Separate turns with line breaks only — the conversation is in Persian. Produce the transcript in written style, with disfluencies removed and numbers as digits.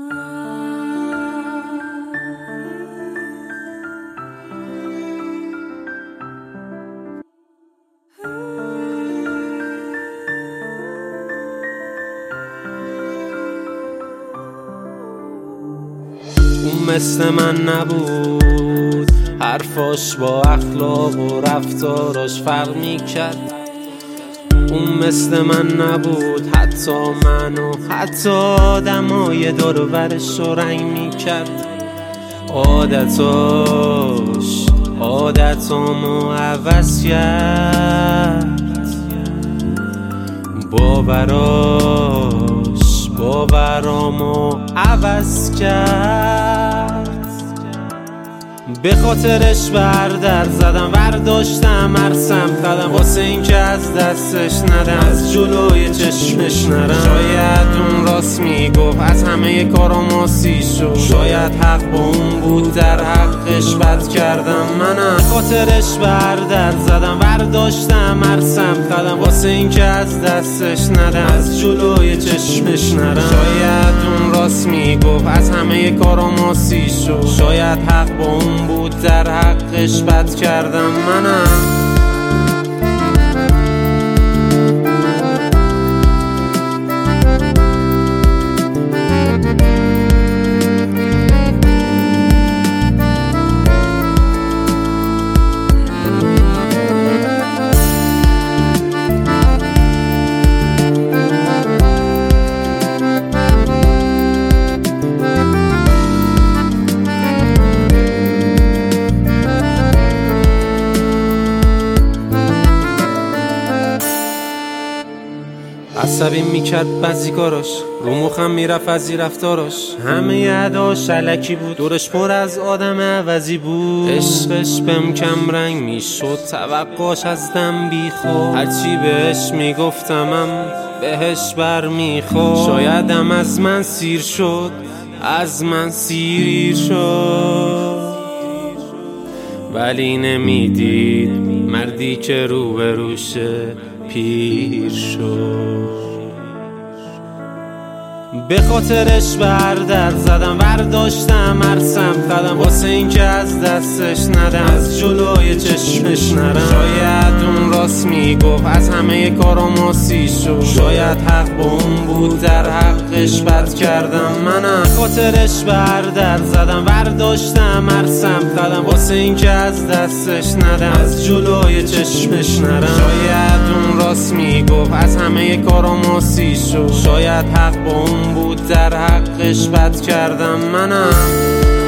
اون مثل من نبود، حرفاش با اخلاق و رفتاراش فرق میکرد. اون مثل من نبود، حتی منو حتی آدمای دور و برش رو رنگ میکرد. عادتامو عوض کرد، باورامو عوض کرد. به خاطرش بردر زدم، برداشتم هر سمت قدم، واسه این که از دستش ندم، از جلوی چشمش نرم. شاید اون راست میگفت، از همه کارام آسی شد. شاید حق با اون بود، در حقش بد کردم منم. به خاطرش بردر زدم، برداشتم هر سمت قدم، واسه این که از دستش ندم، از جلوی چشمش نرم. شاید اون راست میگفت، از همه کارام آسی شد. شاید حق با اون بود، در حقش بد کردم منم. عصبی میکرد بعضی کاراش، رو مخم میرفت از رفتاراش. همه اداش علکی بود، دورش پر از آدم عوضی بود. عشقش بهم کم رنگ میشد، توقعش از دم بیخود. هرچی بهش میگفتمم بهش بر میخورد. شایدم از من سیر شد، از من سیر شد، ولی نمیدید مردی که روبروشه پیر شد. به خاطرش بردر زدم، برداشتم هر سمت قدم، واسه این که از دستش ندم، از جلوی چشمش نرم. شاید اون راست میگفت، از همه کارام آسی شد. شاید حق با اون بود، در حقش بد کردم منم. به خاطرش بردر زدم، برداشتم هر سمت قدم، واسه این که از دستش ندم، از جلوی چشمش نرم. شاید اون راست میگفت، از همه کارام آسی شد. شاید حق با اون بود، در حقش بد کردم منم.